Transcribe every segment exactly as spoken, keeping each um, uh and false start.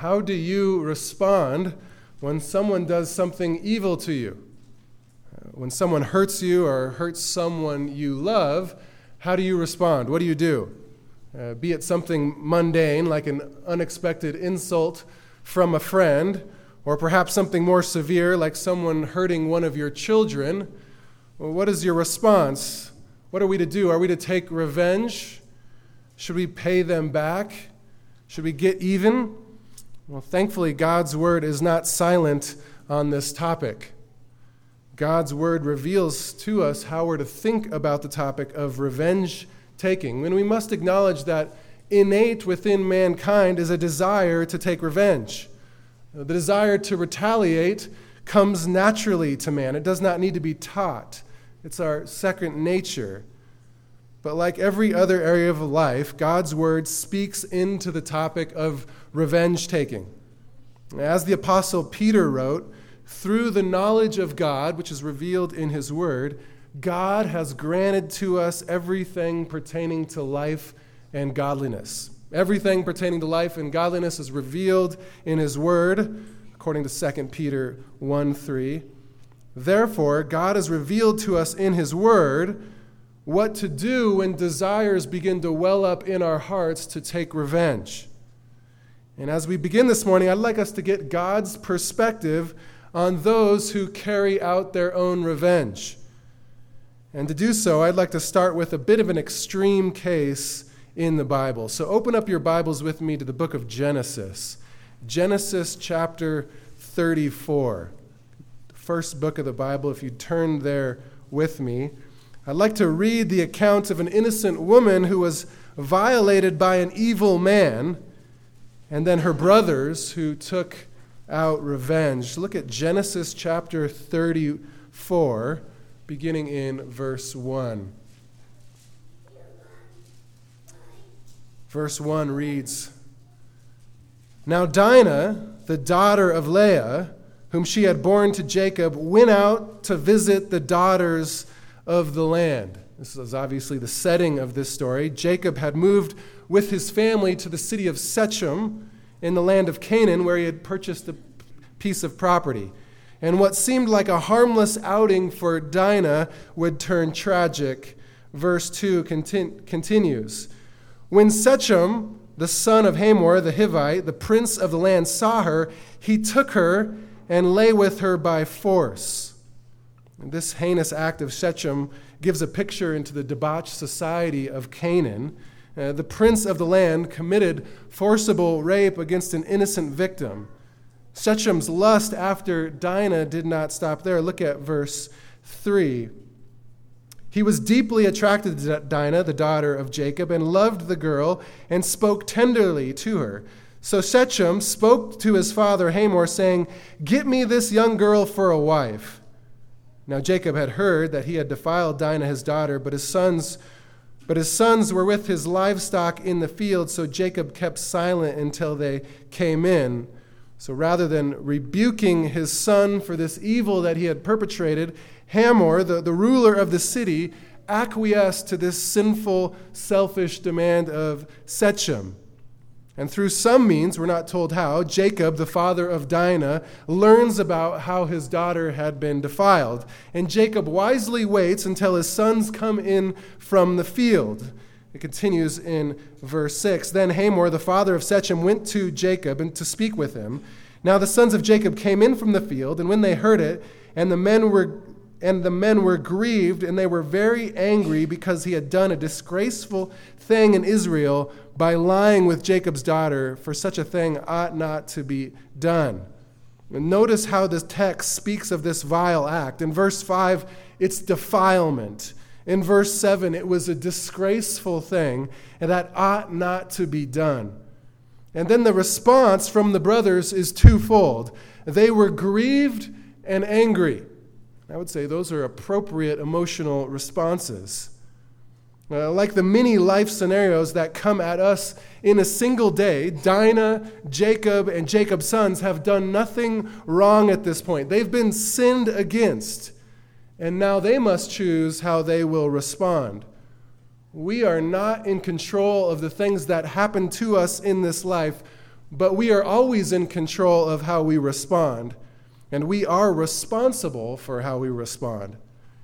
How do you respond when someone does something evil to you? When someone hurts you or hurts someone you love, how do you respond? What do you do? Uh, be it something mundane, like an unexpected insult from a friend, or perhaps something more severe, like someone hurting one of your children. Well, what is your response? What are we to do? Are we to take revenge? Should we pay them back? Should we get even? Well, thankfully, God's word is not silent on this topic. God's word reveals to us how we're to think about the topic of revenge taking. And we must acknowledge that innate within mankind is a desire to take revenge. The desire to retaliate comes naturally to man. It does not need to be taught. It's our second nature. But like every other area of life, God's word speaks into the topic of revenge taking. As the Apostle Peter wrote, through the knowledge of God, which is revealed in his word, God has granted to us everything pertaining to life and godliness. Everything pertaining to life and godliness is revealed in his word, according to Second Peter one three. Therefore, God has revealed to us in his word what to do when desires begin to well up in our hearts to take revenge. And as we begin this morning, I'd like us to get God's perspective on those who carry out their own revenge. And to do so, I'd like to start with a bit of an extreme case in the Bible. So open up your Bibles with me to the book of Genesis. Genesis chapter thirty-four. The first book of the Bible, if you turn there with me. I'd like to read the account of an innocent woman who was violated by an evil man, and then her brothers who took out revenge. Look at Genesis chapter thirty-four, beginning in verse one. Verse one reads, Now Dinah, the daughter of Leah, whom she had borne to Jacob, went out to visit the daughters of the land. This is obviously the setting of this story. Jacob had moved with his family to the city of Shechem in the land of Canaan, where he had purchased a piece of property. And what seemed like a harmless outing for Dinah would turn tragic. Verse two continu- continues. When Shechem, the son of Hamor the Hivite, the prince of the land, saw her, he took her and lay with her by force. And this heinous act of Shechem gives a picture into the debauched society of Canaan. Uh, the prince of the land committed forcible rape against an innocent victim. Shechem's lust after Dinah did not stop there. Look at verse three. He was deeply attracted to Dinah, the daughter of Jacob, and loved the girl and spoke tenderly to her. So Shechem spoke to his father Hamor, saying, Get me this young girl for a wife. Now Jacob had heard that he had defiled Dinah his daughter, but his sons but his sons were with his livestock in the field, so Jacob kept silent until they came in. So rather than rebuking his son for this evil that he had perpetrated, Hamor, the, the ruler of the city, acquiesced to this sinful, selfish demand of Shechem. And through some means, we're not told how, Jacob, the father of Dinah, learns about how his daughter had been defiled. And Jacob wisely waits until his sons come in from the field. It continues in verse six. Then Hamor, the father of Shechem, went to Jacob and to speak with him. Now the sons of Jacob came in from the field, and when they heard it, and the men were and the men were grieved, and they were very angry because he had done a disgraceful thing in Israel by lying with Jacob's daughter, for such a thing ought not to be done. And notice how this text speaks of this vile act. In verse five, it's defilement. In verse seven, it was a disgraceful thing, and that ought not to be done. And then the response from the brothers is twofold. They were grieved and angry. I would say those are appropriate emotional responses. Uh, like the many life scenarios that come at us in a single day, Dinah, Jacob, and Jacob's sons have done nothing wrong at this point. They've been sinned against, and now they must choose how they will respond. We are not in control of the things that happen to us in this life, but we are always in control of how we respond, and we are responsible for how we respond.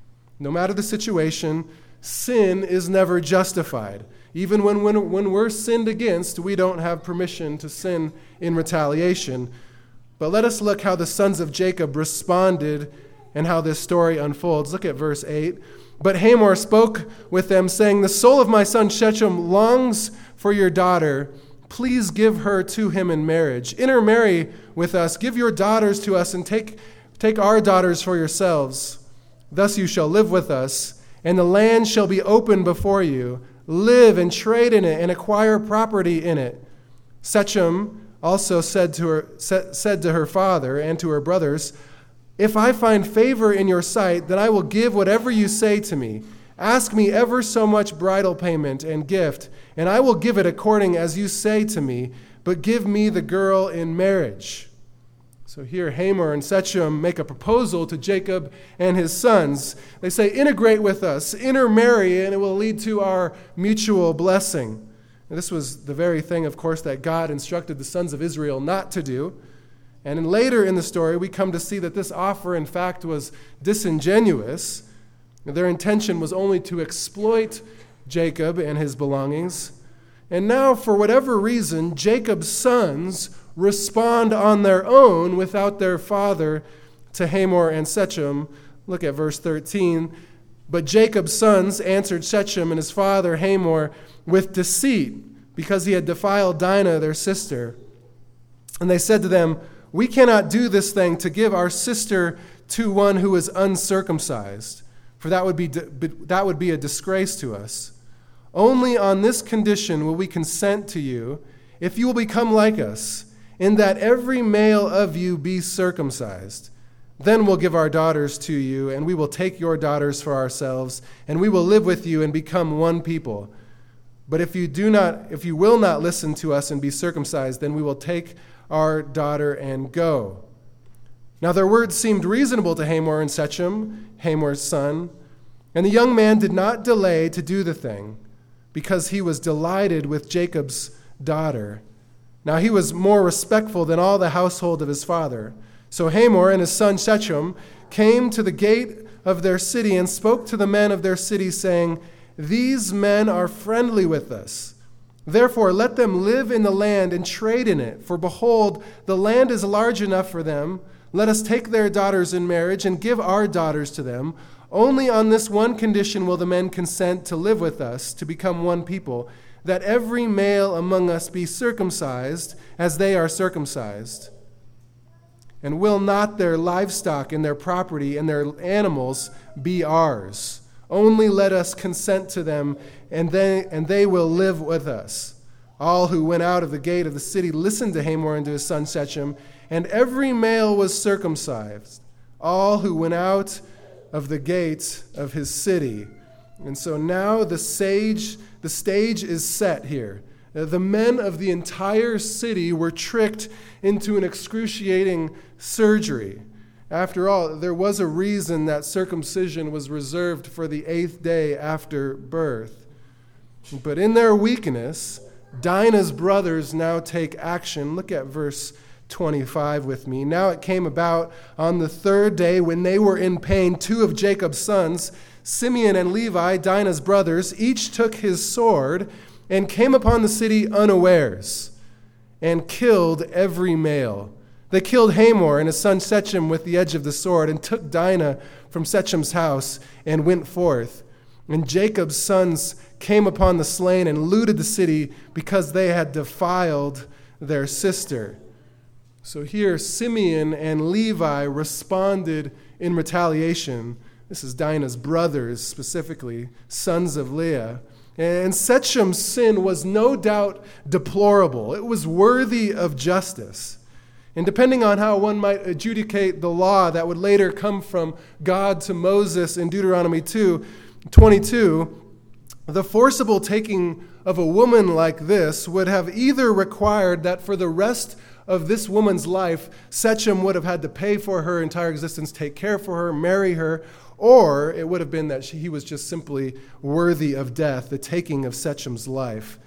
No matter the situation, sin is never justified. Even when, when, when we're sinned against, we don't have permission to sin in retaliation. But let us look how the sons of Jacob responded and how this story unfolds. Look at verse eight. But Hamor spoke with them, saying, "The soul of my son Shechem longs for your daughter. Please give her to him in marriage. Intermarry with us. Give your daughters to us, and take, take our daughters for yourselves. Thus you shall live with us, and the land shall be open before you. Live and trade in it, and acquire property in it." Shechem also said to her, said to her father and to her brothers, "If I find favor in your sight, then I will give whatever you say to me. Ask me ever so much bridal payment and gift, and I will give it according as you say to me, but give me the girl in marriage." So here Hamor and Shechem make a proposal to Jacob and his sons. They say, integrate with us, intermarry, and it will lead to our mutual blessing. And this was the very thing, of course, that God instructed the sons of Israel not to do. And then later in the story, we come to see that this offer, in fact, was disingenuous. Their intention was only to exploit Jacob and his belongings. And now, for whatever reason, Jacob's sons respond on their own without their father to Hamor and Shechem. Look at verse thirteen. But Jacob's sons answered Shechem and his father Hamor with deceit, because he had defiled Dinah, their sister. And they said to them, "We cannot do this thing to give our sister to one who is uncircumcised, for that would be that would be a disgrace to us. Only on this condition will we consent to you, if you will become like us, in that every male of you be circumcised. Then we'll give our daughters to you, and we will take your daughters for ourselves, and we will live with you and become one people. But if you do not, if you will not listen to us and be circumcised, then we will take our daughter and go." Now their words seemed reasonable to Hamor and Shechem, Hamor's son, and the young man did not delay to do the thing, because he was delighted with Jacob's daughter. Now he was more respectful than all the household of his father. So Hamor and his son Shechem came to the gate of their city and spoke to the men of their city, saying, "These men are friendly with us. Therefore let them live in the land and trade in it. For behold, the land is large enough for them. Let us take their daughters in marriage and give our daughters to them. Only on this one condition will the men consent to live with us, to become one people, that every male among us be circumcised as they are circumcised. And will not their livestock and their property and their animals be ours? Only let us consent to them, and they, and they will live with us." All who went out of the gate of the city listened to Hamor and to his son Shechem, and every male was circumcised, all who went out of the gate of his city. And so now the sage, the stage is set here. The men of the entire city were tricked into an excruciating surgery. After all, there was a reason that circumcision was reserved for the eighth day after birth. But in their weakness, Dinah's brothers now take action. Look at verse twenty-five with me. "Now it came about on the third day, when they were in pain, two of Jacob's sons, Simeon and Levi, Dinah's brothers, each took his sword and came upon the city unawares and killed every male. They killed Hamor and his son Shechem with the edge of the sword, and took Dinah from Shechem's house and went forth. And Jacob's sons came upon the slain and looted the city, because they had defiled their sister." So here Simeon and Levi responded in retaliation. This is Dinah's brothers, specifically, sons of Leah. And Shechem's sin was no doubt deplorable. It was worthy of justice. And depending on how one might adjudicate the law that would later come from God to Moses in Deuteronomy two twenty-two, the forcible taking of a woman like this would have either required that for the rest of this woman's life, Shechem would have had to pay for her entire existence, take care for her, marry her, or it would have been that she, he was just simply worthy of death, the taking of Shechem's life.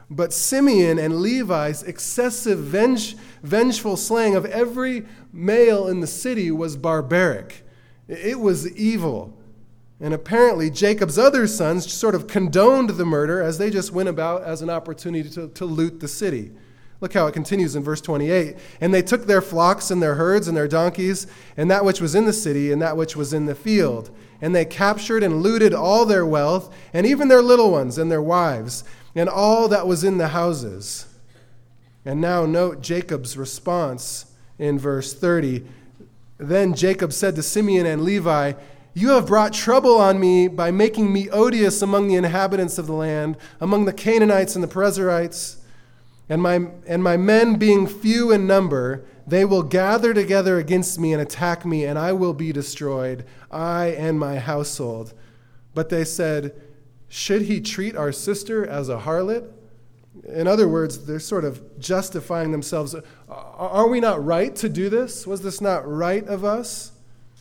But Simeon and Levi's excessive venge, vengeful slaying of every male in the city was barbaric. It was evil. And apparently Jacob's other sons sort of condoned the murder as they just went about as an opportunity to, to loot the city. Look how it continues in verse twenty-eight. And they took their flocks and their herds and their donkeys and that which was in the city and that which was in the field. And they captured and looted all their wealth and even their little ones and their wives and all that was in the houses. And now note Jacob's response in verse thirty. Then Jacob said to Simeon and Levi, "You have brought trouble on me by making me odious among the inhabitants of the land, among the Canaanites and the Perizzites. And my, and my men being few in number, they will gather together against me and attack me, and I will be destroyed, I and my household." But they said, "Should he treat our sister as a harlot?" In other words, they're sort of justifying themselves. Are we not right to do this? Was this not right of us?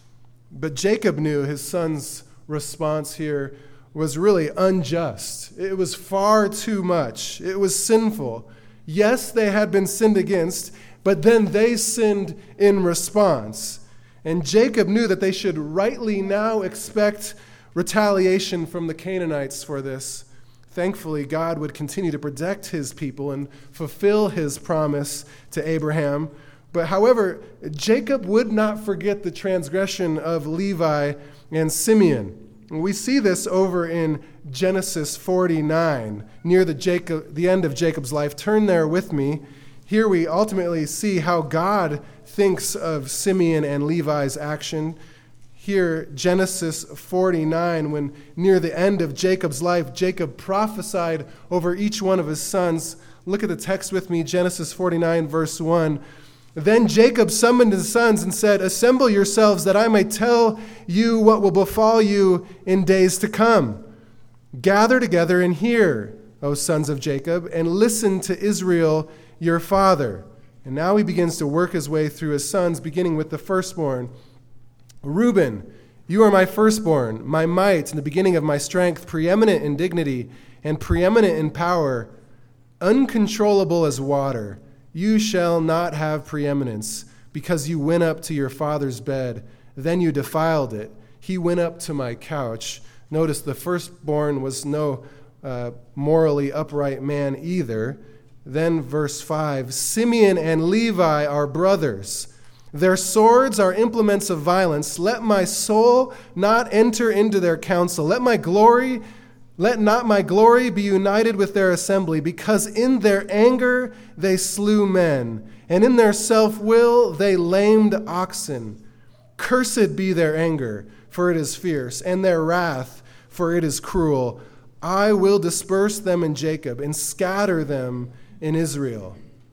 But Jacob knew his son's response here was really unjust. It was far too much. It was sinful. Yes, they had been sinned against, but then they sinned in response. And Jacob knew that they should rightly now expect retaliation from the Canaanites for this. Thankfully, God would continue to protect his people and fulfill his promise to Abraham. But however, Jacob would not forget the transgression of Levi and Simeon. We see this over in Genesis forty-nine, near the, Jacob, the end of Jacob's life. Turn there with me. Here we ultimately see how God thinks of Simeon and Levi's action. Here, Genesis forty-nine, when near the end of Jacob's life, Jacob prophesied over each one of his sons. Look at the text with me, Genesis forty-nine, verse one. Then Jacob summoned his sons and said, "Assemble yourselves that I may tell you what will befall you in days to come. Gather together and hear, O sons of Jacob, and listen to Israel your father." And now he begins to work his way through his sons, beginning with the firstborn. "Reuben, you are my firstborn, my might, and the beginning of my strength, preeminent in dignity and preeminent in power, uncontrollable as water. You shall not have preeminence, because you went up to your father's bed. Then you defiled it. He went up to my couch." Notice the firstborn was no uh, morally upright man either. Then verse five, "Simeon and Levi are brothers. Their swords are implements of violence. Let my soul not enter into their counsel. Let my glory, let not my glory be united with their assembly, because in their anger they slew men, and in their self-will they lamed oxen. Cursed be their anger, for it is fierce, and their wrath, for it is cruel. I will disperse them in Jacob and scatter them in Israel."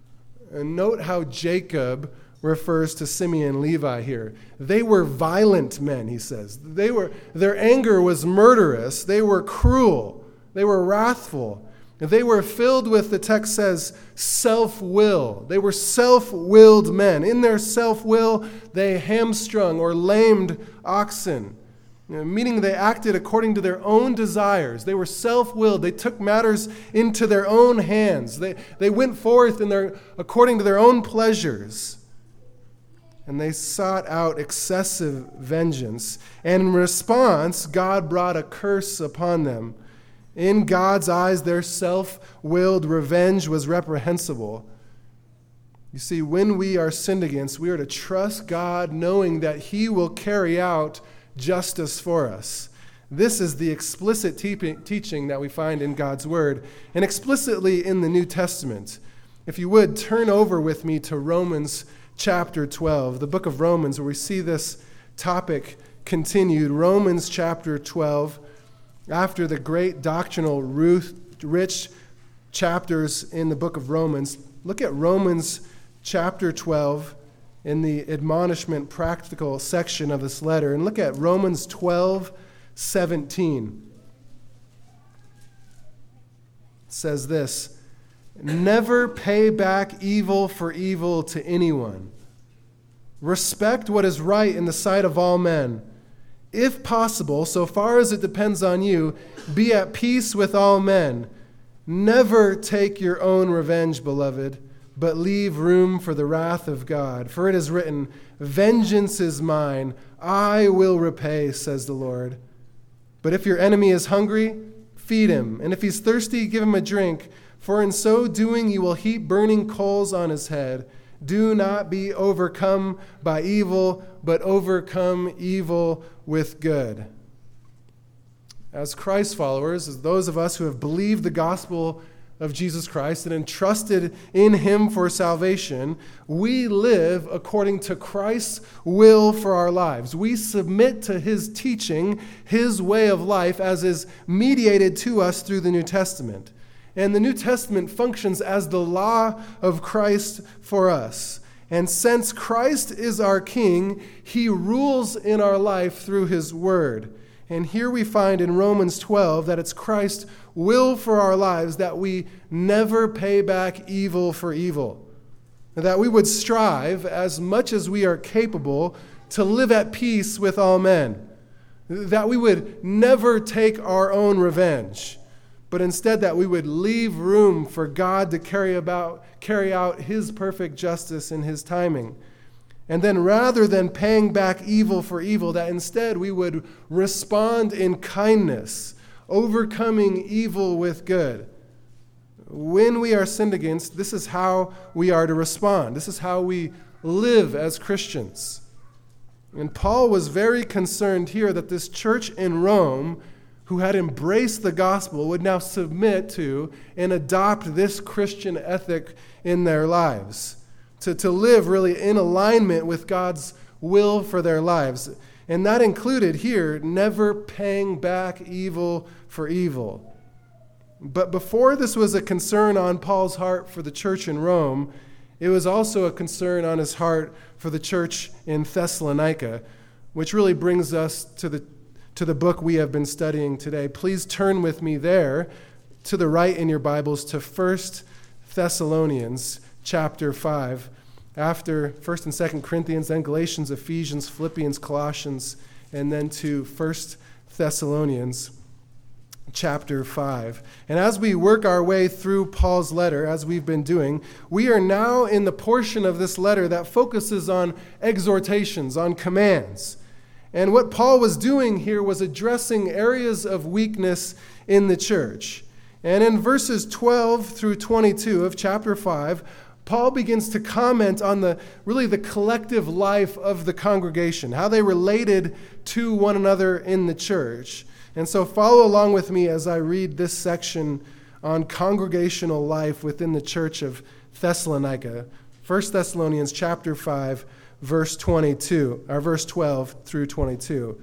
And note how Jacob refers to Simeon and Levi here. They were violent men, he says. They were, their anger was murderous. They were cruel. They were wrathful. They were filled with, the text says, self-will. They were self-willed men. In their self-will, they hamstrung or lamed oxen, you know, meaning they acted according to their own desires. They were self-willed. They took matters into their own hands. They, they went forth in their, according to their own pleasures. And they sought out excessive vengeance. And in response, God brought a curse upon them. In God's eyes, their self-willed revenge was reprehensible. You see, when we are sinned against, we are to trust God, knowing that he will carry out justice for us. This is the explicit te- teaching that we find in God's word, and explicitly in the New Testament. If you would, turn over with me to Romans chapter twelve, the book of Romans, where we see this topic continued. Romans chapter twelve, after the great doctrinal, rich chapters in the book of Romans, look at Romans chapter twelve in the admonishment practical section of this letter, and look at Romans twelve seventeen. It says this: "Never pay back evil for evil to anyone. Respect what is right in the sight of all men. If possible, so far as it depends on you, be at peace with all men. Never take your own revenge, beloved, but leave room for the wrath of God. For it is written, 'Vengeance is mine, I will repay,' says the Lord. But if your enemy is hungry, feed him, and if he's thirsty, give him a drink, for in so doing you will heap burning coals on his head. Do not be overcome by evil, but overcome evil with good." As Christ followers, as those of us who have believed the gospel of Jesus Christ and entrusted in him for salvation, we live according to Christ's will for our lives. We submit to his teaching, his way of life, as is mediated to us through the New Testament. And the New Testament functions as the law of Christ for us. And since Christ is our King, he rules in our life through his word. And here we find in Romans twelve that it's Christ's will for our lives that we never pay back evil for evil. That we would strive, as much as we are capable, to live at peace with all men. That we would never take our own revenge, but instead that we would leave room for God to carry about, carry out his perfect justice in his timing. And then rather than paying back evil for evil, that instead we would respond in kindness, overcoming evil with good. When we are sinned against, this is how we are to respond. This is how we live as Christians. And Paul was very concerned here that this church in Rome, who had embraced the gospel, would now submit to and adopt this Christian ethic in their lives. To, to live really in alignment with God's will for their lives. And that included here, never paying back evil for evil. But before this was a concern on Paul's heart for the church in Rome, it was also a concern on his heart for the church in Thessalonica, which really brings us to the, to the book we have been studying today. Please turn with me there, to the right in your Bibles, to First Thessalonians chapter five. After First and Second Corinthians, then Galatians, Ephesians, Philippians, Colossians, and then to First Thessalonians chapter five. And as we work our way through Paul's letter, as we've been doing, we are now in the portion of this letter that focuses on exhortations, on commands. And what Paul was doing here was addressing areas of weakness in the church. And in verses twelve through twenty-two of chapter five, Paul begins to comment on the really the collective life of the congregation, how they related to one another in the church. And so follow along with me as I read this section on congregational life within the church of Thessalonica. First Thessalonians chapter five, verse twenty-two, or verse twelve through twenty-two.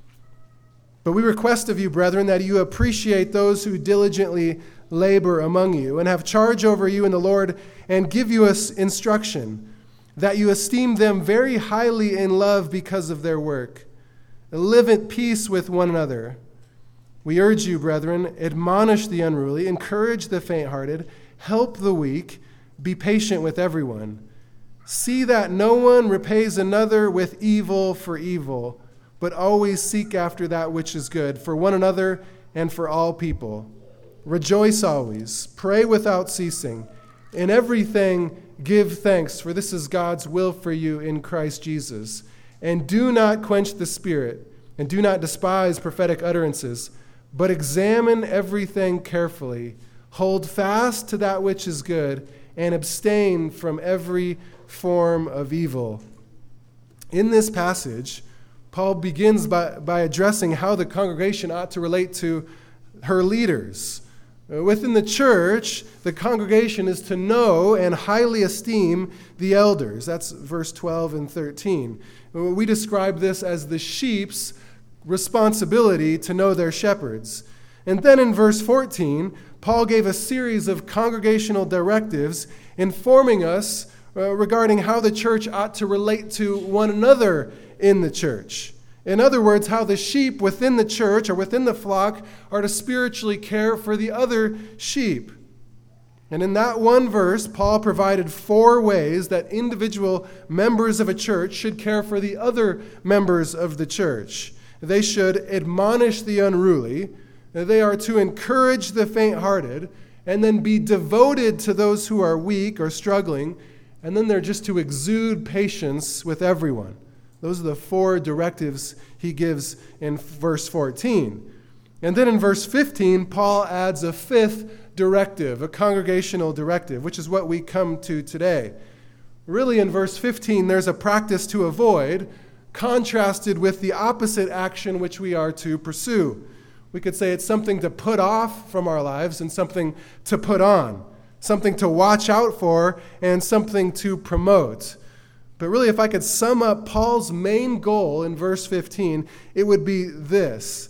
"But we request of you, brethren, that you appreciate those who diligently labor among you and have charge over you in the Lord and give you us instruction, that you esteem them very highly in love because of their work. Live at peace with one another. We urge you, brethren, admonish the unruly, encourage the faint-hearted, help the weak, be patient with everyone. See that no one repays another with evil for evil, but always seek after that which is good for one another and for all people. Rejoice always, pray without ceasing. In everything give thanks, for this is God's will for you in Christ Jesus. And do not quench the Spirit, and do not despise prophetic utterances, but examine everything carefully. Hold fast to that which is good, and abstain from every form of evil." In this passage, Paul begins by, by addressing how the congregation ought to relate to her leaders. Within the church, the congregation is to know and highly esteem the elders. That's verse twelve and thirteen. We describe this as the sheep's responsibility to know their shepherds. And then in verse fourteen, Paul gave a series of congregational directives informing us uh, regarding how the church ought to relate to one another in the church. In other words, how the sheep within the church or within the flock are to spiritually care for the other sheep. And in that one verse, Paul provided four ways that individual members of a church should care for the other members of the church. They should admonish the unruly, they are to encourage the faint-hearted, and then be devoted to those who are weak or struggling, and then they're just to exude patience with everyone. Those are the four directives he gives in verse fourteen. And then in verse fifteen, Paul adds a fifth directive, a congregational directive, which is what we come to today. Really, in verse fifteen, there's a practice to avoid, contrasted with the opposite action which we are to pursue. We could say it's something to put off from our lives and something to put on, something to watch out for and something to promote. But really, if I could sum up Paul's main goal in verse fifteen, it would be this.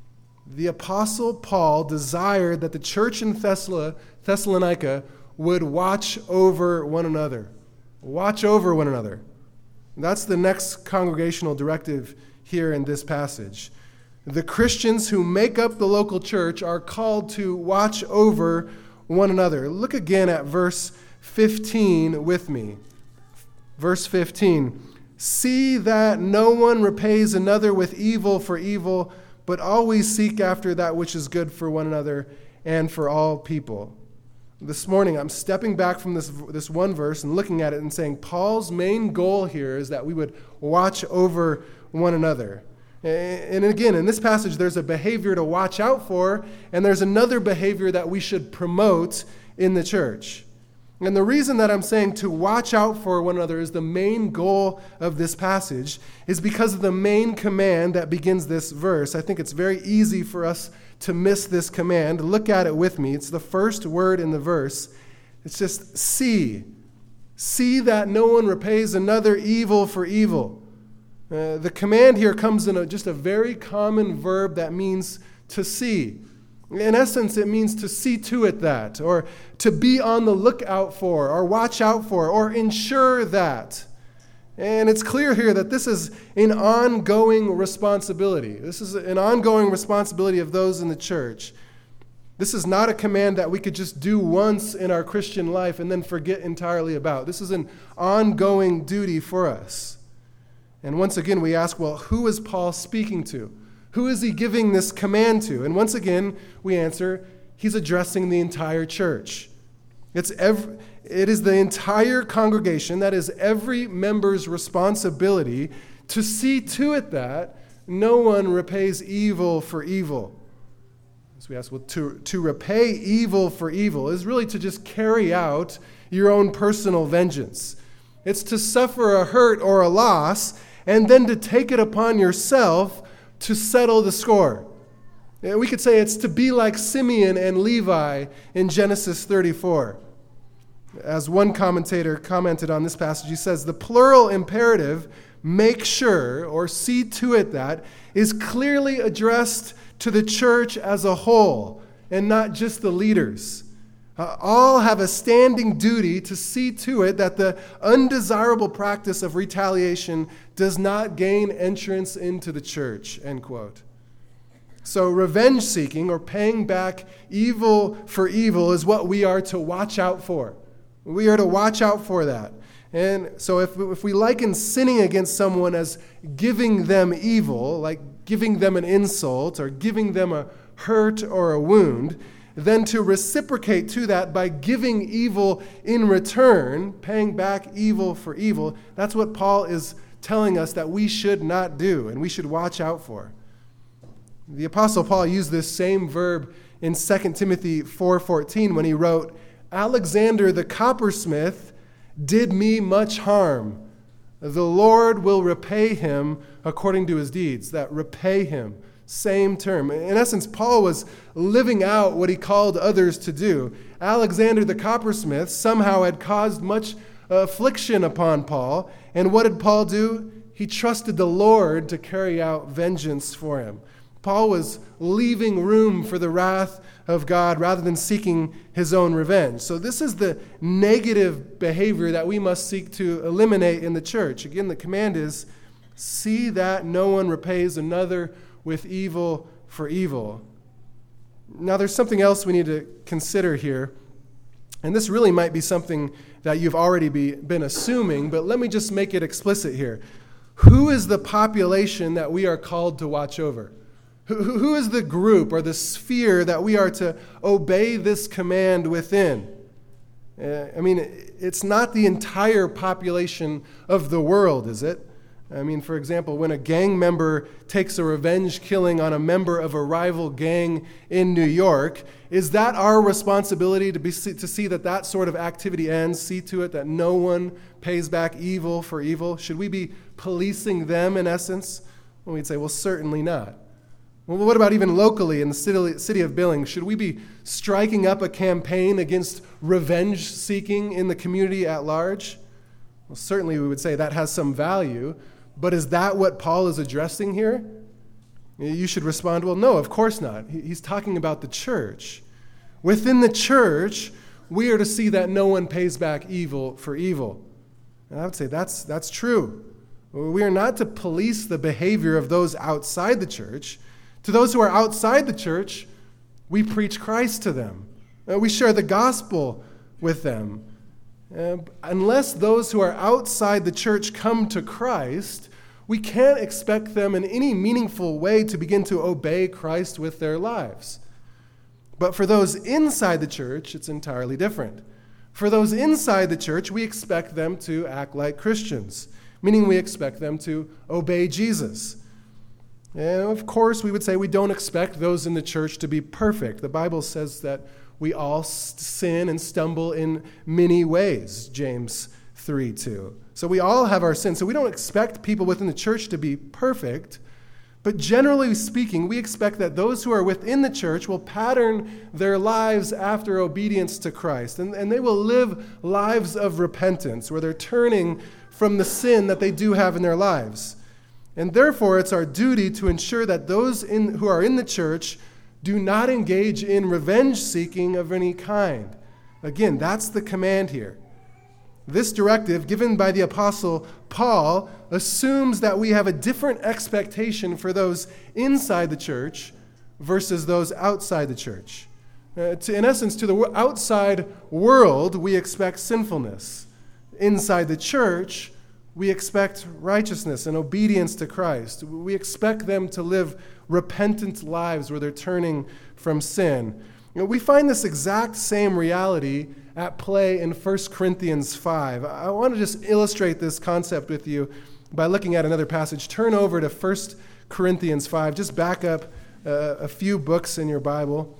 The Apostle Paul desired that the church in Thessalonica would watch over one another. Watch over one another. That's the next congregational directive here in this passage. The Christians who make up the local church are called to watch over one another. Look again at verse fifteen with me. Verse fifteen, see that no one repays another with evil for evil, but always seek after that which is good for one another and for all people. This morning, I'm stepping back from this, this one verse and looking at it and saying Paul's main goal here is that we would watch over one another. And again, in this passage, there's a behavior to watch out for, and there's another behavior that we should promote in the church. And the reason that I'm saying to watch out for one another is the main goal of this passage is because of the main command that begins this verse. I think it's very easy for us to miss this command. Look at it with me. It's the first word in the verse. It's just see. See that no one repays another evil for evil. Uh, the command here comes in a, just a very common verb that means to see. In essence, it means to see to it that, or to be on the lookout for, or watch out for, or ensure that. And it's clear here that this is an ongoing responsibility. This is an ongoing responsibility of those in the church. This is not a command that we could just do once in our Christian life and then forget entirely about. This is an ongoing duty for us. And once again, we ask, well, who is Paul speaking to? Who is he giving this command to? And once again, we answer, he's addressing the entire church. It's every, it is the entire congregation, that is every member's responsibility to see to it that no one repays evil for evil. So we ask, well, to, to repay evil for evil is really to just carry out your own personal vengeance. It's to suffer a hurt or a loss and then to take it upon yourself to settle the score. We could say it's to be like Simeon and Levi in Genesis thirty-four. As one commentator commented on this passage, he says, the plural imperative, make sure or see to it that, is clearly addressed to the church as a whole and not just the leaders. Uh, all have a standing duty to see to it that the undesirable practice of retaliation does not gain entrance into the church, end quote. So revenge seeking or paying back evil for evil is what we are to watch out for. We are to watch out for that. And so if, if we liken sinning against someone as giving them evil, like giving them an insult or giving them a hurt or a wound, then to reciprocate to that by giving evil in return, paying back evil for evil, that's what Paul is telling us that we should not do and we should watch out for. The Apostle Paul used this same verb in Second Timothy four fourteen when he wrote, Alexander the coppersmith did me much harm. The Lord will repay him according to his deeds. That repay him. Same term. In essence, Paul was living out what he called others to do. Alexander the coppersmith somehow had caused much affliction upon Paul. And what did Paul do? He trusted the Lord to carry out vengeance for him. Paul was leaving room for the wrath of God rather than seeking his own revenge. So this is the negative behavior that we must seek to eliminate in the church. Again, the command is, see that no one repays another with evil for evil. Now, there's something else we need to consider here, and this really might be something that you've already be, been assuming, but let me just make it explicit here. Who is the population that we are called to watch over? Who, who is the group or the sphere that we are to obey this command within? Uh, I mean, it's not the entire population of the world, is it? I mean, for example, when a gang member takes a revenge killing on a member of a rival gang in New York, is that our responsibility to be to see that that sort of activity ends, see to it that no one pays back evil for evil? Should we be policing them in essence? Well, we'd say, well, certainly not. Well, what about even locally in the city, city of Billings? Should we be striking up a campaign against revenge seeking in the community at large? Well, certainly we would say that has some value, but is that what Paul is addressing here? You should respond, well, no, of course not. He's talking about the church. Within the church, we are to see that no one pays back evil for evil. And I would say that's, that's true. We are not to police the behavior of those outside the church. To those who are outside the church, we preach Christ to them. Uh, we share the gospel with them. Uh, unless those who are outside the church come to Christ, we can't expect them in any meaningful way to begin to obey Christ with their lives. But for those inside the church, it's entirely different. For those inside the church, we expect them to act like Christians, meaning we expect them to obey Jesus. And of course, we would say we don't expect those in the church to be perfect. The Bible says that we all sin and stumble in many ways, James three two. So we all have our sins. So we don't expect people within the church to be perfect. But generally speaking, we expect that those who are within the church will pattern their lives after obedience to Christ. And, and they will live lives of repentance, where they're turning from the sin that they do have in their lives. And therefore, it's our duty to ensure that those in, who are in the church do not engage in revenge seeking of any kind. Again, that's the command here. This directive, given by the Apostle Paul, assumes that we have a different expectation for those inside the church versus those outside the church. Uh, to, in essence, to the outside world, we expect sinfulness. Inside the church, we expect righteousness and obedience to Christ. We expect them to live repentant lives where they're turning from sin. You know, we find this exact same reality at play in First Corinthians five. I want to just illustrate this concept with you by looking at another passage. Turn over to First Corinthians five. Just back up uh, a few books in your Bible.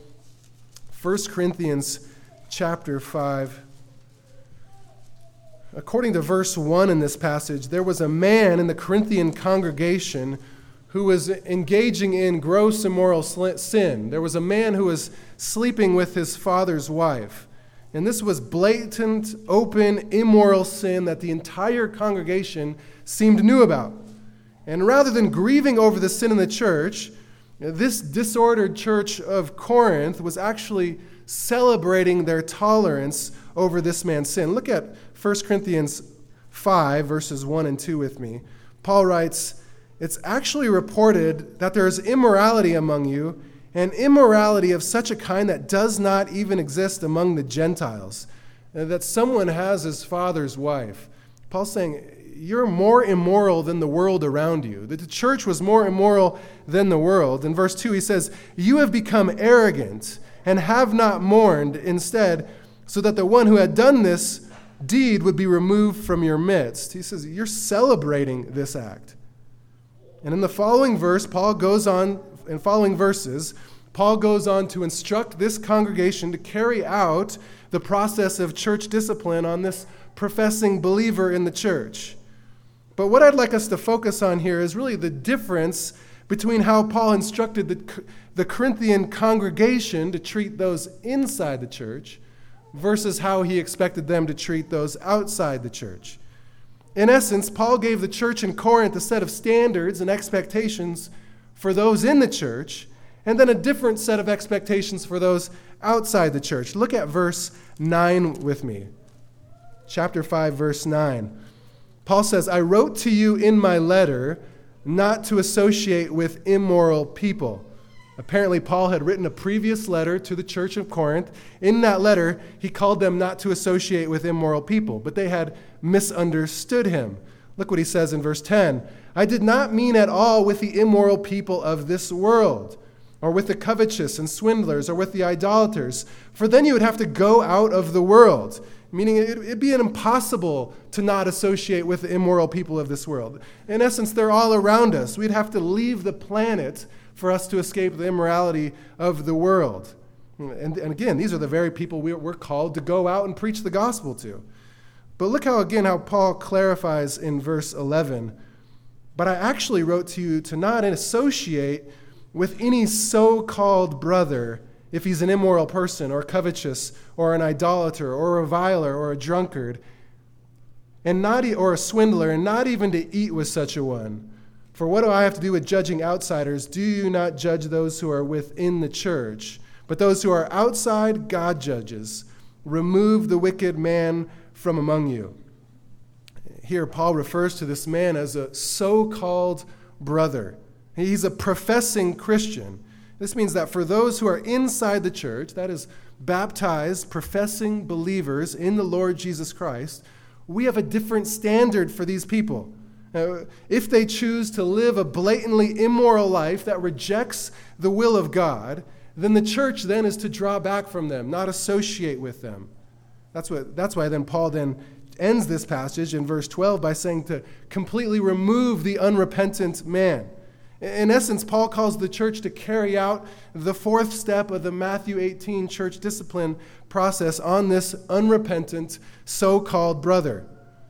First Corinthians chapter five. According to verse one in this passage, there was a man in the Corinthian congregation who was engaging in gross immoral sin. There was a man who was sleeping with his father's wife. And this was blatant, open, immoral sin that the entire congregation seemed new about. And rather than grieving over the sin in the church, this disordered church of Corinth was actually celebrating their tolerance over this man's sin. Look at First Corinthians five, verses one and two with me. Paul writes, "It's actually reported that there is immorality among you, and immorality of such a kind that does not even exist among the Gentiles, that someone has his father's wife." Paul's saying, you're more immoral than the world around you. That the church was more immoral than the world. In verse two, he says, "You have become arrogant and have not mourned instead, so that the one who had done this deed would be removed from your midst." He says, you're celebrating this act. And in the following verse, Paul goes on, in following verses, Paul goes on to instruct this congregation to carry out the process of church discipline on this professing believer in the church. But what I'd like us to focus on here is really the difference between how Paul instructed the, the Corinthian congregation to treat those inside the church versus how he expected them to treat those outside the church. In essence, Paul gave the church in Corinth a set of standards and expectations for those in the church, and then a different set of expectations for those outside the church. Look at verse nine with me. Chapter five, verse nine. Paul says, "I wrote to you in my letter not to associate with immoral people." Apparently, Paul had written a previous letter to the church of Corinth. In that letter, he called them not to associate with immoral people, but they had misunderstood him. Look what he says in verse ten. I did not mean at all with the immoral people of this world, or with the covetous and swindlers, or with the idolaters, for then you would have to go out of the world. Meaning it, it'd be impossible to not associate with the immoral people of this world. In essence, they're all around us. We'd have to leave the planet for us to escape the immorality of the world. And, and again, these are the very people we, we're called to go out and preach the gospel to. But look how, again, how Paul clarifies in verse eleven. But I actually wrote to you to not associate with any so-called brother if he's an immoral person or covetous or an idolater or a reviler or a drunkard, and not e- or a swindler, and not even to eat with such a one. For what do I have to do with judging outsiders? Do you not judge those who are within the church? But those who are outside, God judges. Remove the wicked man from among you. Here, Paul refers to this man as a so-called brother. He's a professing Christian. This means that for those who are inside the church, that is, baptized, professing believers in the Lord Jesus Christ, we have a different standard for these people. Now, if they choose to live a blatantly immoral life that rejects the will of God, then the church then is to draw back from them, not associate with them. That's what. That's why then Paul then ends this passage in verse twelve by saying to completely remove the unrepentant man. In essence, Paul calls the church to carry out the fourth step of the Matthew eighteen church discipline process on this unrepentant so-called brother.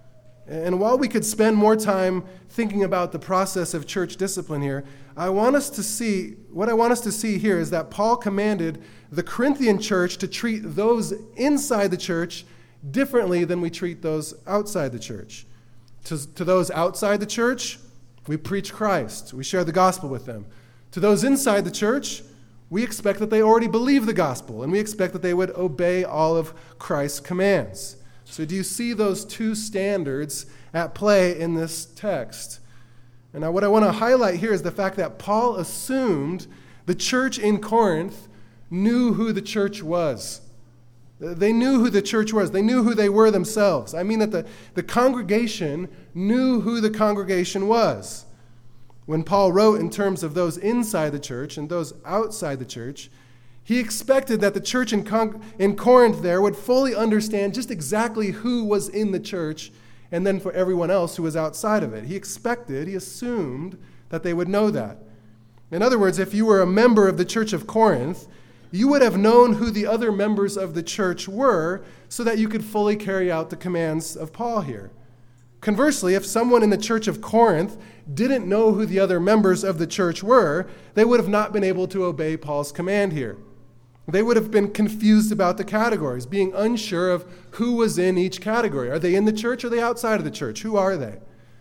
And while we could spend more time thinking about the process of church discipline here, I want us to see, what I want us to see here is that Paul commanded the Corinthian church to treat those inside the church differently than we treat those outside the church. To, to those outside the church, we preach Christ. We share the gospel with them. To those inside the church, we expect that they already believe the gospel, and we expect that they would obey all of Christ's commands. So do you see those two standards at play in this text? And now what I want to highlight here is the fact that Paul assumed the church in Corinth knew who the church was. They knew who the church was. They knew who they were themselves. I mean that the, the congregation knew who the congregation was. When Paul wrote in terms of those inside the church and those outside the church, he expected that the church in, Con- in Corinth there would fully understand just exactly who was in the church, and then for everyone else who was outside of it. He expected, he assumed that they would know that. In other words, if you were a member of the church of Corinth, you would have known who the other members of the church were so that you could fully carry out the commands of Paul here. Conversely, if someone in the church of Corinth didn't know who the other members of the church were, they would have not been able to obey Paul's command here. They would have been confused about the categories, being unsure of who was in each category. Are they in the church or are they outside of the church? Who are they?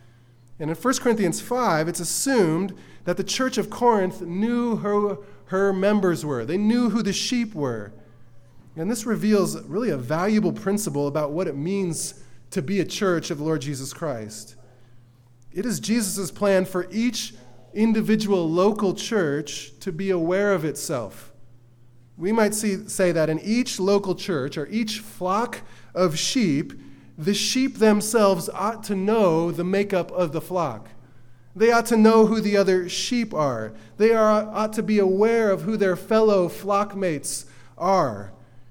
And in First Corinthians five, it's assumed that the church of Corinth knew who her members were. They knew who the sheep were. And this reveals really a valuable principle about what it means to be a church of the Lord Jesus Christ. It is Jesus' plan for each individual local church to be aware of itself. We might see, say that in each local church or each flock of sheep, the sheep themselves ought to know the makeup of the flock. They ought to know who the other sheep are. They are, ought to be aware of who their fellow flockmates are.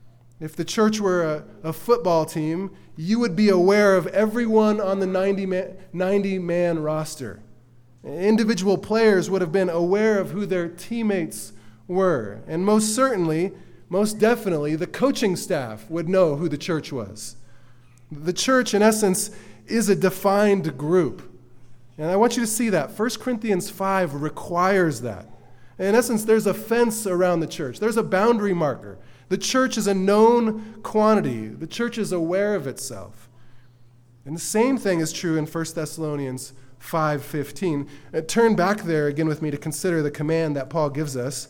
If the church were a, a football team, you would be aware of everyone on the ninety-man roster. Individual players would have been aware of who their teammates were. And most certainly, most definitely, the coaching staff would know who the church was. The church, in essence, is a defined group. And I want you to see that. First Corinthians five requires that. In essence, there's a fence around the church. There's a boundary marker. The church is a known quantity. The church is aware of itself. And the same thing is true in First Thessalonians five fifteen. Uh, turn back there again with me to consider the command that Paul gives us.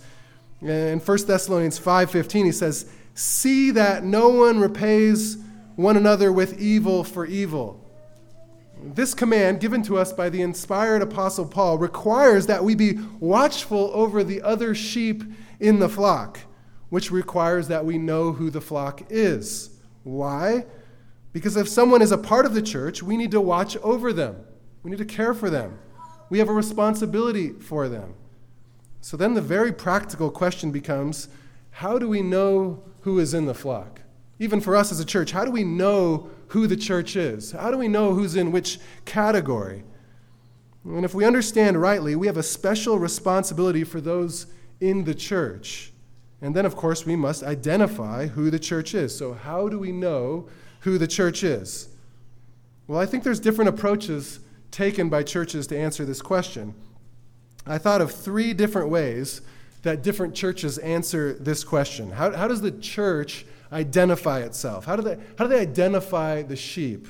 In First Thessalonians five fifteen, he says, "See that no one repays one another with evil for evil." This command, given to us by the inspired Apostle Paul, requires that we be watchful over the other sheep in the flock, which requires that we know who the flock is. Why? Because if someone is a part of the church, we need to watch over them. We need to care for them. We have a responsibility for them. So then the very practical question becomes, how do we know who is in the flock? Even for us as a church, how do we know who the church is? How do we know who's in which category? And if we understand rightly, we have a special responsibility for those in the church. And then, of course, we must identify who the church is. So how do we know who the church is? Well, I think there's different approaches taken by churches to answer this question. I thought of three different ways that different churches answer this question. How, how does the church identify itself? How do they, how do they identify the sheep?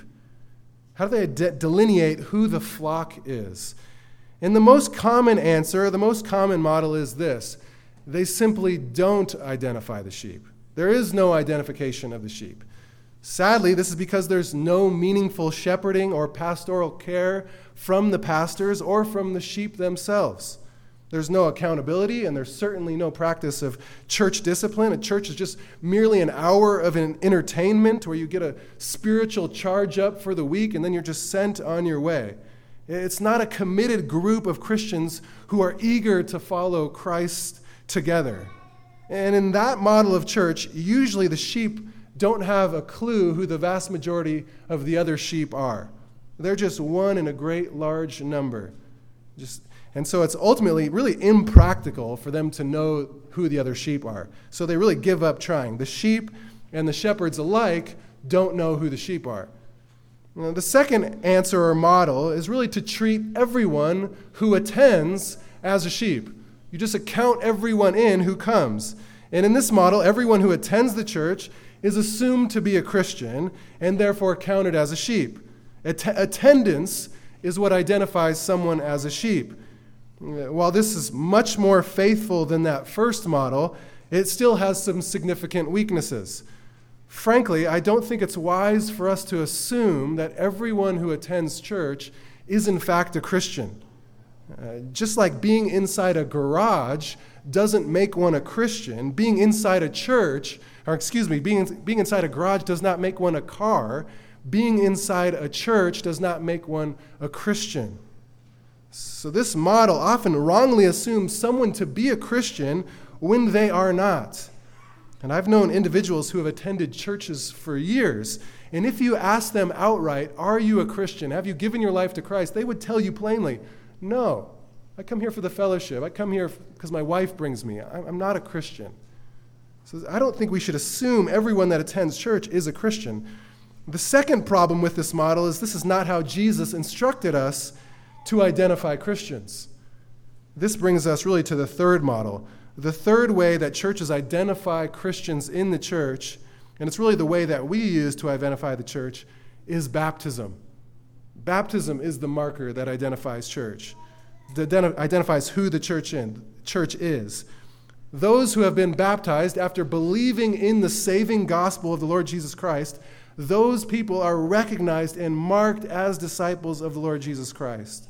How do they de- delineate who the flock is? And the most common answer, the most common model is this. They simply don't identify the sheep. There is no identification of the sheep. Sadly, this is because there's no meaningful shepherding or pastoral care from the pastors or from the sheep themselves. There's no accountability, and there's certainly no practice of church discipline. A church is just merely an hour of an entertainment where you get a spiritual charge up for the week, and then you're just sent on your way. It's not a committed group of Christians who are eager to follow Christ together. And in that model of church, usually the sheep don't have a clue who the vast majority of the other sheep are. They're just one in a great large number. Just, and so it's ultimately really impractical for them to know who the other sheep are. So they really give up trying. The sheep and the shepherds alike don't know who the sheep are. Now, the second answer or model is really to treat everyone who attends as a sheep. You just account everyone in who comes. And in this model, everyone who attends the church is assumed to be a Christian and therefore counted as a sheep. Att- attendance is what identifies someone as a sheep. While this is much more faithful than that first model, it still has some significant weaknesses. Frankly, I don't think it's wise for us to assume that everyone who attends church is in fact a Christian. Uh, just like being inside a garage doesn't make one a Christian, being inside a church, or excuse me, being, being inside a garage does not make one a car, being inside a church does not make one a Christian. So this model often wrongly assumes someone to be a Christian when they are not. And I've known individuals who have attended churches for years, and if you ask them outright, are you a Christian? Have you given your life to Christ? They would tell you plainly, no, I come here for the fellowship. I come here because my wife brings me. I'm not a Christian. So I don't think we should assume everyone that attends church is a Christian. The second problem with this model is this is not how Jesus instructed us to identify Christians. This brings us really to the third model. The third way that churches identify Christians in the church, and it's really the way that we use to identify the church, is baptism. Baptism is the marker that identifies church, that identifies who the church in, church is. Those who have been baptized after believing in the saving gospel of the Lord Jesus Christ, those people are recognized and marked as disciples of the Lord Jesus Christ.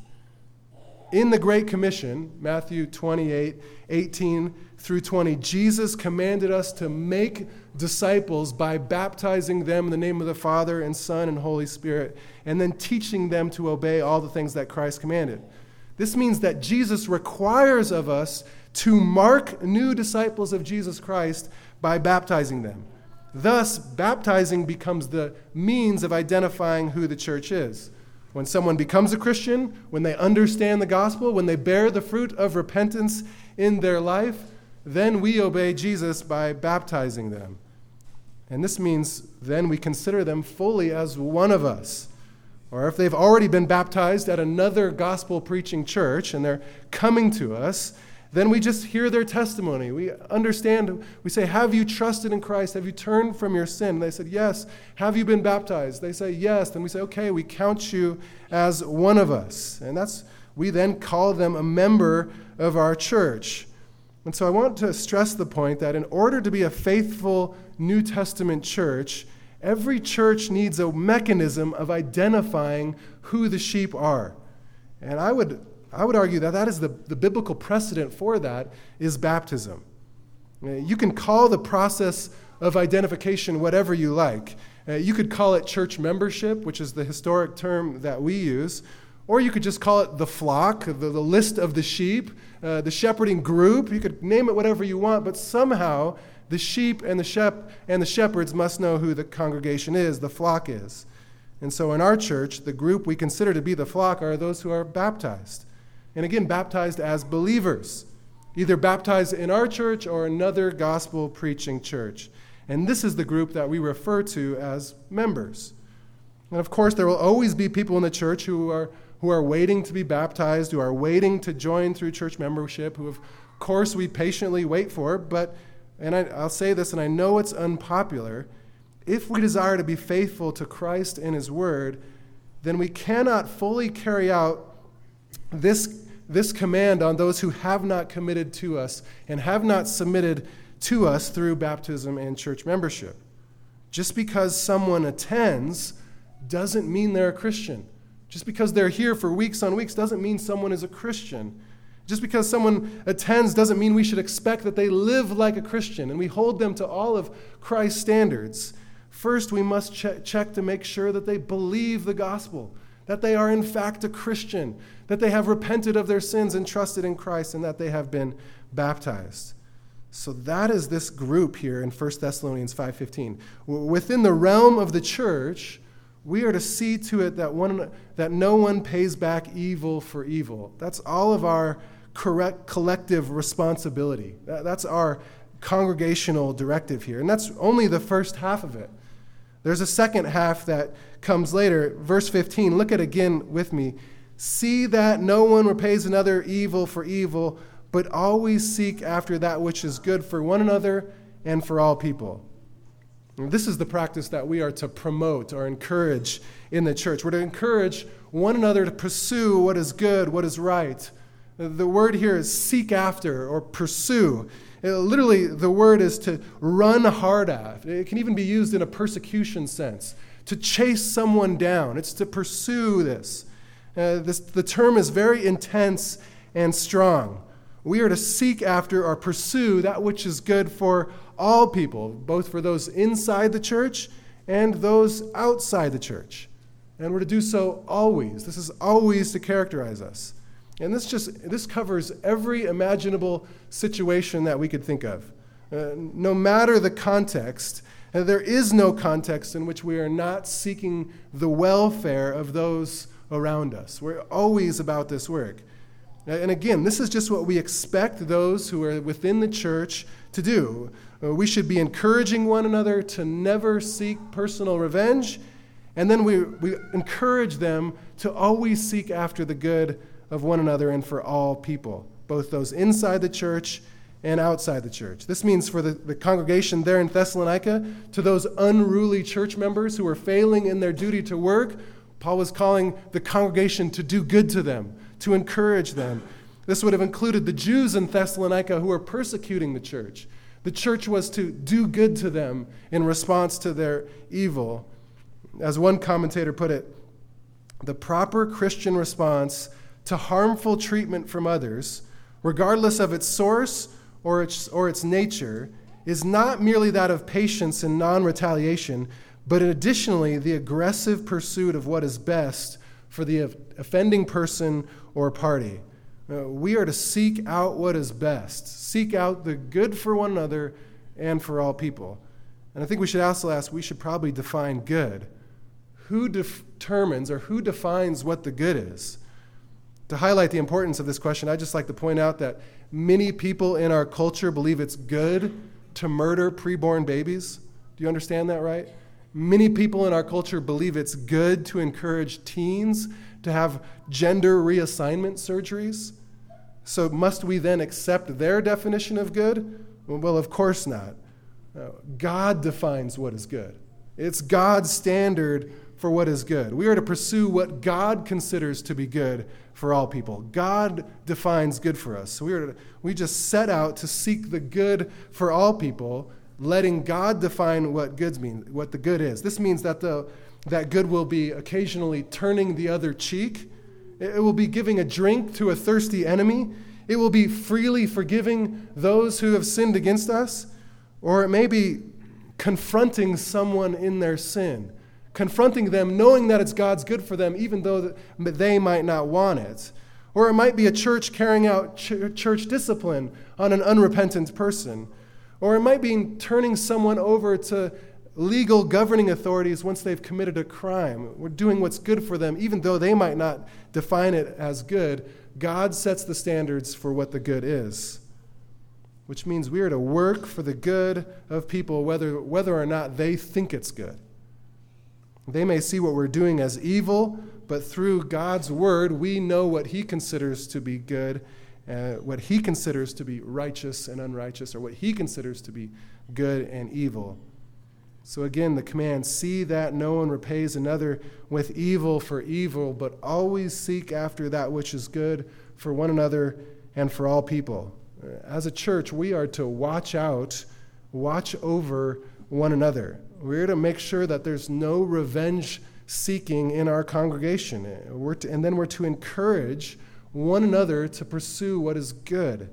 In the Great Commission, Matthew twenty-eight, eighteen through twenty, Jesus commanded us to make disciples by baptizing them in the name of the Father and Son and Holy Spirit, and then teaching them to obey all the things that Christ commanded. This means that Jesus requires of us to mark new disciples of Jesus Christ by baptizing them. Thus, baptizing becomes the means of identifying who the church is. When someone becomes a Christian, when they understand the gospel, when they bear the fruit of repentance in their life, then we obey Jesus by baptizing them. And this means then we consider them fully as one of us. Or if they've already been baptized at another gospel-preaching church and they're coming to us, then we just hear their testimony. We understand, we say, have you trusted in Christ? Have you turned from your sin? And they said, yes. Have you been baptized? They say, yes. Then we say, okay, we count you as one of us. And that's, we then call them a member of our church. And so I want to stress the point that in order to be a faithful New Testament church, every church needs a mechanism of identifying who the sheep are. And I would I would argue that that is the, the biblical precedent for that is baptism. You can call the process of identification whatever you like. Uh, you could call it church membership, which is the historic term that we use, Or you could just call it the flock, the, the list of the sheep, uh, the shepherding group. You could name it whatever you want, but somehow the sheep and the shep and the shepherds must know who the congregation is, the flock is. And so in our church, the group we consider to be the flock are those who are baptized. And again, baptized as believers, either baptized in our church or another gospel-preaching church. And this is the group that we refer to as members. And of course, there will always be people in the church who are who are waiting to be baptized, who are waiting to join through church membership, who of course we patiently wait for. But, and I, I'll say this, and I know it's unpopular, if we desire to be faithful to Christ and his word, then we cannot fully carry out this, this command on those who have not committed to us and have not submitted to us through baptism and church membership. Just because someone attends doesn't mean they're a Christian. Just because they're here for weeks on weeks doesn't mean someone is a Christian. Just because someone attends doesn't mean we should expect that they live like a Christian and we hold them to all of Christ's standards. First, we must check, check to make sure that they believe the gospel, that they are in fact a Christian, that they have repented of their sins and trusted in Christ, and that they have been baptized. So that is this group here in First Thessalonians five fifteen. Within the realm of the church, we are to see to it that one that no one pays back evil for evil. That's all of our correct collective responsibility. That, that's our congregational directive here. And that's only the first half of it. There's a second half that comes later. Verse fifteen, look at it again with me. See that no one repays another evil for evil, but always seek after that which is good for one another and for all people. And this is the practice that we are to promote or encourage in the church. We're to encourage one another to pursue what is good, what is right. The word here is seek after or pursue. It, literally, the word is to run hard at. It can even be used in a persecution sense, to chase someone down. It's to pursue this. Uh, this. The term is very intense and strong. We are to seek after or pursue that which is good for all people, both for those inside the church and those outside the church. And we're to do so always. This is always to characterize us. And this just this covers every imaginable situation that we could think of. Uh, no matter the context, uh, there is no context in which we are not seeking the welfare of those around us. We're always about this work. And again, this is just what we expect those who are within the church to do. Uh, we should be encouraging one another to never seek personal revenge, and then we, we encourage them to always seek after the good of one another and for all people, both those inside the church and outside the church. This means for the, the congregation there in Thessalonica, to those unruly church members who are failing in their duty to work, Paul was calling the congregation to do good to them, to encourage them. This would have included the Jews in Thessalonica who were persecuting the church. The church was to do good to them in response to their evil. As one commentator put it, the proper Christian response to harmful treatment from others, regardless of its source or its, or its nature, is not merely that of patience and non-retaliation, but additionally the aggressive pursuit of what is best for the offending person or party. Uh, we are to seek out what is best, seek out the good for one another and for all people. And I think we should also ask, we should probably define good. Who determines or who defines what the good is? To highlight the importance of this question, I'd just like to point out that many people in our culture believe it's good to murder preborn babies. Do you understand that, right? Many people in our culture believe it's good to encourage teens to have gender reassignment surgeries. So must we then accept their definition of good? Well, of course not. God defines what is good. It's God's standard for what is good. We are to pursue what God considers to be good for all people. God defines good for us. So we are to, we just set out to seek the good for all people, letting God define what goods mean, what the good is. This means that the that good will be occasionally turning the other cheek. It will be giving a drink to a thirsty enemy. It will be freely forgiving those who have sinned against us. Or it may be confronting someone in their sin, confronting them, knowing that it's God's good for them, even though they might not want it. Or it might be a church carrying out ch- church discipline on an unrepentant person. Or it might be turning someone over to legal governing authorities once they've committed a crime. We're doing what's good for them, even though they might not define it as good. God sets the standards for what the good is, which means we are to work for the good of people, whether, whether or not they think it's good. They may see what we're doing as evil, but through God's word, we know what he considers to be good, uh, what he considers to be righteous and unrighteous, or what he considers to be good and evil. So again, the command, see that no one repays another with evil for evil, but always seek after that which is good for one another and for all people. As a church, we are to watch out, watch over one another. We're to make sure that there's no revenge seeking in our congregation. We're to, and then we're to encourage one another to pursue what is good.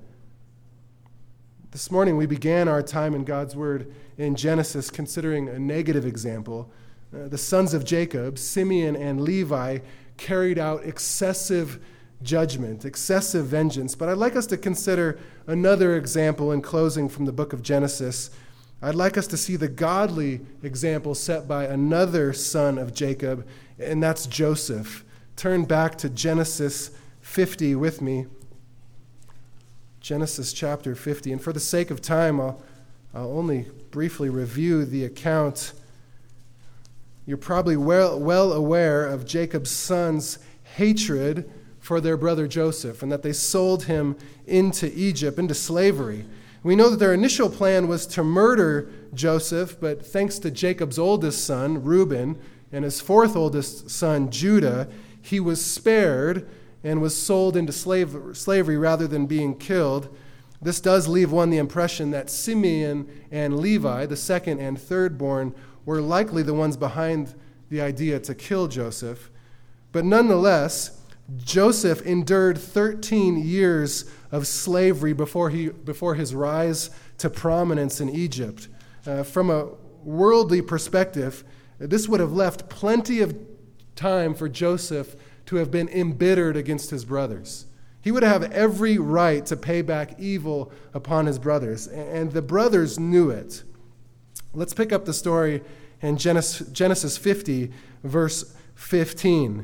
This morning we began our time in God's Word in Genesis considering a negative example. Uh, the sons of Jacob, Simeon and Levi, carried out excessive judgment, excessive vengeance. But I'd like us to consider another example in closing from the book of Genesis. I'd like us to see the godly example set by another son of Jacob, and that's Joseph. Turn back to Genesis fifty with me. Genesis chapter fifty. And for the sake of time, I'll, I'll only briefly review the account. You're probably well, well aware of Jacob's sons' hatred for their brother Joseph, and that they sold him into Egypt, into slavery. We know that their initial plan was to murder Joseph, but thanks to Jacob's oldest son, Reuben, and his fourth oldest son, Judah, he was spared and was sold into slave, slavery rather than being killed. This does leave one the impression that Simeon and Levi, the second and third born, were likely the ones behind the idea to kill Joseph. But nonetheless, Joseph endured thirteen years of slavery before he before his rise to prominence in Egypt. Uh, from a worldly perspective, this would have left plenty of time for Joseph to have been embittered against his brothers. He would have every right to pay back evil upon his brothers, and the brothers knew it. Let's pick up the story in Genesis fifty, verse fifteen.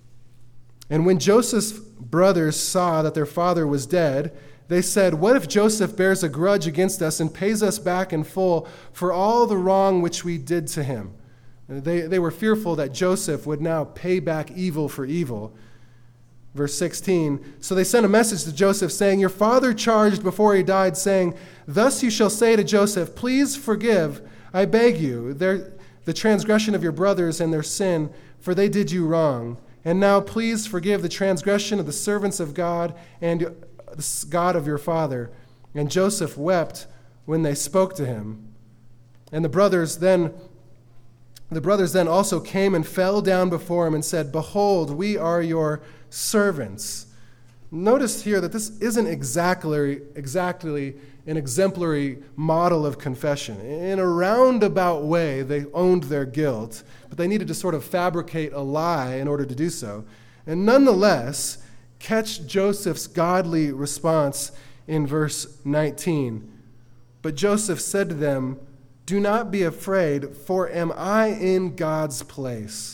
And when Joseph's brothers saw that their father was dead, they said, "What if Joseph bears a grudge against us and pays us back in full for all the wrong which we did to him?" They, they were fearful that Joseph would now pay back evil for evil. Verse sixteen, so they sent a message to Joseph saying, "Your father charged before he died, saying, 'Thus you shall say to Joseph, please forgive, I beg you, their, the transgression of your brothers and their sin, for they did you wrong. And now please forgive the transgression of the servants of God and the God of your father.' And Joseph wept when they spoke to him. And the brothers then the brothers then also came and fell down before him and said, 'Behold, we are your servants.'" Notice here that this isn't exactly exactly an exemplary model of confession. In a roundabout way, they owned their guilt, but they needed to sort of fabricate a lie in order to do so. And nonetheless, catch Joseph's godly response in verse nineteen. "But Joseph said to them, 'Do not be afraid, for am I in God's place?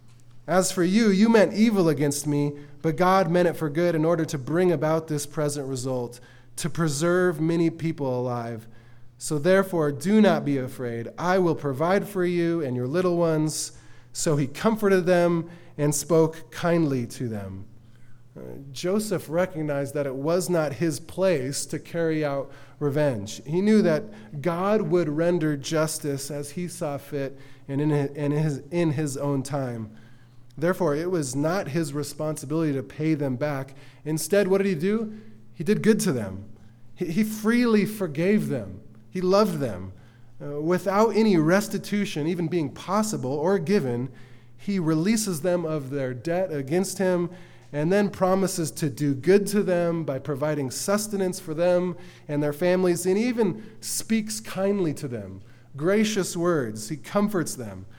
As for you, you meant evil against me, but God meant it for good in order to bring about this present result, to preserve many people alive. So therefore, do not be afraid. I will provide for you and your little ones.' So he comforted them and spoke kindly to them." Uh, Joseph recognized that it was not his place to carry out revenge. He knew that God would render justice as he saw fit and in his, in his, in his own time. Therefore, it was not his responsibility to pay them back. Instead, what did he do? He did good to them. He, he freely forgave them. He loved them. Uh, without any restitution even being possible or given, he releases them of their debt against him and then promises to do good to them by providing sustenance for them and their families, and even speaks kindly to them, gracious words. He comforts them.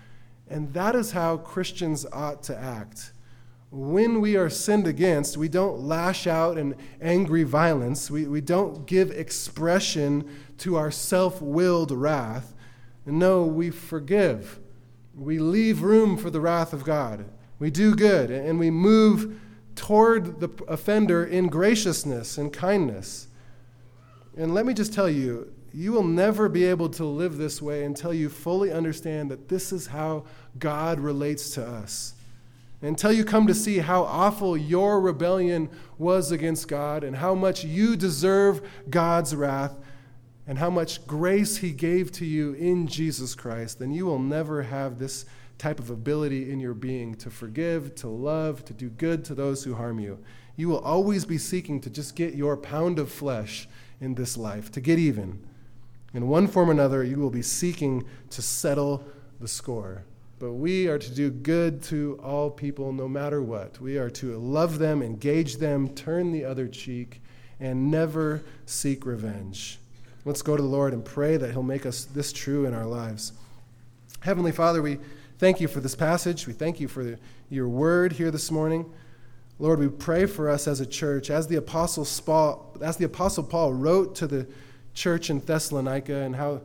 And that is how Christians ought to act. When we are sinned against, we don't lash out in angry violence. We, we don't give expression to our self-willed wrath. No, we forgive. We leave room for the wrath of God. We do good, and we move toward the offender in graciousness and kindness. And let me just tell you, you will never be able to live this way until you fully understand that this is how God relates to us. Until you come to see how awful your rebellion was against God and how much you deserve God's wrath and how much grace he gave to you in Jesus Christ, then you will never have this type of ability in your being to forgive, to love, to do good to those who harm you. You will always be seeking to just get your pound of flesh in this life, to get even. In one form or another, you will be seeking to settle the score. But we are to do good to all people no matter what. We are to love them, engage them, turn the other cheek, and never seek revenge. Let's go to the Lord and pray that he'll make us this true in our lives. Heavenly Father, we thank you for this passage. We thank you for the, your word here this morning. Lord, we pray for us as a church, as the Apostle Paul, as the Apostle Paul wrote to the church in Thessalonica, and how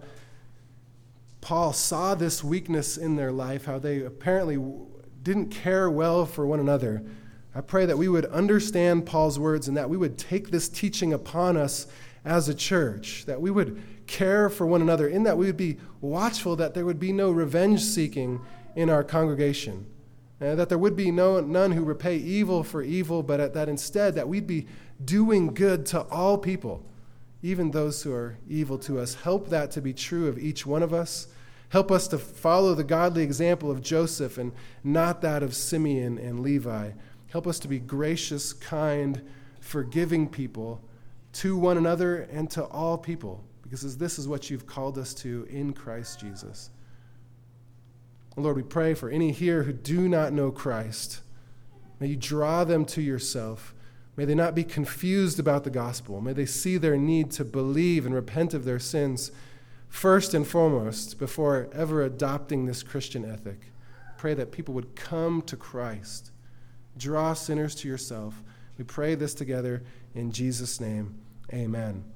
Paul saw this weakness in their life, how they apparently didn't care well for one another. I pray that we would understand Paul's words and that we would take this teaching upon us as a church, that we would care for one another, in that we would be watchful that there would be no revenge seeking in our congregation, and that there would be no none who repay evil for evil, but that instead that we'd be doing good to all people, even those who are evil to us. Help that to be true of each one of us. Help us to follow the godly example of Joseph and not that of Simeon and Levi. Help us to be gracious, kind, forgiving people to one another and to all people, because this is what you've called us to in Christ Jesus. Lord, we pray for any here who do not know Christ. May you draw them to yourself. May they not be confused about the gospel. May they see their need to believe and repent of their sins first and foremost before ever adopting this Christian ethic. Pray that people would come to Christ. Draw sinners to yourself. We pray this together in Jesus' name. Amen.